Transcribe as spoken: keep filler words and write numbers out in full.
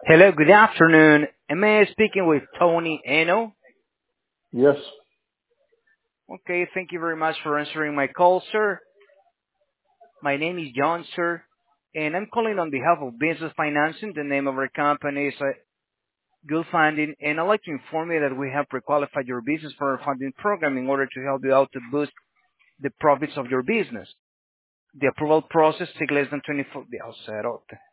Hello, good afternoon. Am I speaking with Tony Eno? Yes. Okay, thank you very much for answering my call, sir. My name is John, sir, and I'm calling on behalf of Business Financing. The name of our company is uh, Good Funding, and I'd like to inform you that we have pre-qualified your business for our funding program in order to help you out to boost the profits of your business. The approval process takes less than twenty-four. I'll settle.